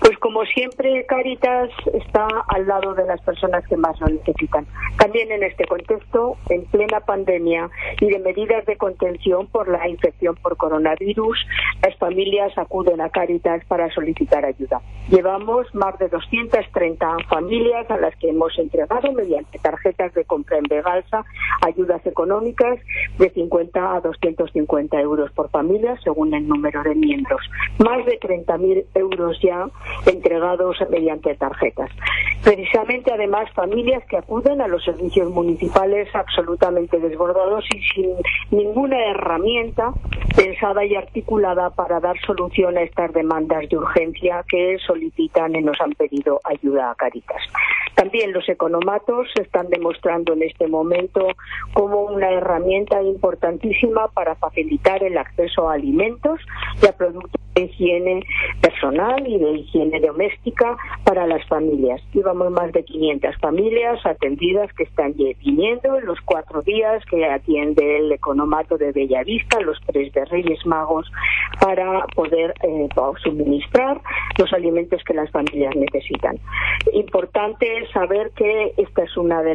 Pues como siempre, Cáritas está al lado de las personas que más lo necesitan. También en este contexto, en plena pandemia y de medidas de contención por la infección por coronavirus, las familias acuden a Cáritas para solicitar ayuda. Llevamos más de 230 familias a las que hemos entregado mediante tarjetas de compra en Vegalsa ayudas económicas de 50 a 250 euros por familia según el número de miembros. Más de 30.000 euros ya entregados mediante tarjetas. Precisamente, además, familias que acuden a los servicios municipales absolutamente desbordados y sin ninguna herramienta pensada y articulada para dar solución a estas demandas de urgencia que solicitan y nos han pedido ayuda a Cáritas. También los economatos se están demostrando en este momento como una herramienta importantísima para facilitar el acceso a alimentos y a productos de higiene personal y de higiene doméstica para las familias. Llevamos más de 500 familias atendidas que están viniendo en los 4 días que atiende el economato de Bellavista, los 3 de Reyes Magos, para poder suministrar los alimentos que las familias necesitan. Importante saber que esta es una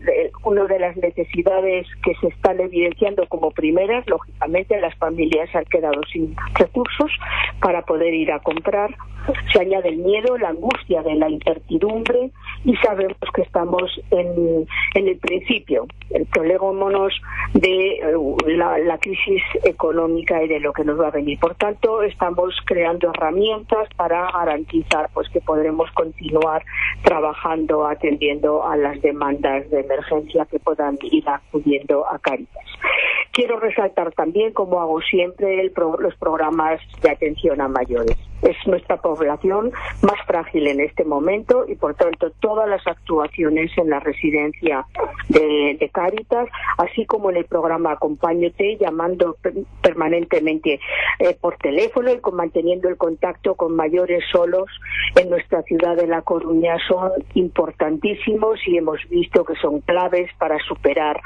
de las necesidades que se están evidenciando como primeras. Lógicamente, las familias han quedado sin recursos para poder ir a comprar. Se añade el miedo, la angustia de la incertidumbre y sabemos que estamos en el principio, el prolegómonos de la crisis económica y de lo que nos va a venir. Por tanto, estamos creando herramientas para garantizar que podremos continuar trabajando, atendiendo a las demandas de emergencia que puedan ir acudiendo a Cáritas. Quiero resaltar también, como hago siempre, los programas de atención a mayores. Es nuestra población más frágil en este momento y, por tanto, todas las actuaciones en la residencia de Cáritas, así como en el programa Acompáñate, llamando permanentemente por teléfono y manteniendo el contacto con mayores solos en nuestra ciudad de La Coruña, son importantísimos y hemos visto que son claves para superar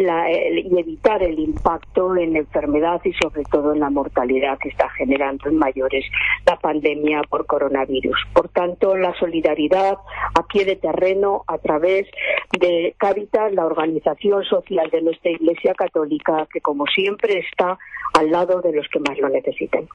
y evitar el impacto en la enfermedad y sobre todo en la mortalidad que está generando en mayores la pandemia por coronavirus. Por tanto, la solidaridad a pie de terreno a través de Cáritas, la organización social de nuestra Iglesia Católica, que como siempre está al lado de los que más lo necesiten.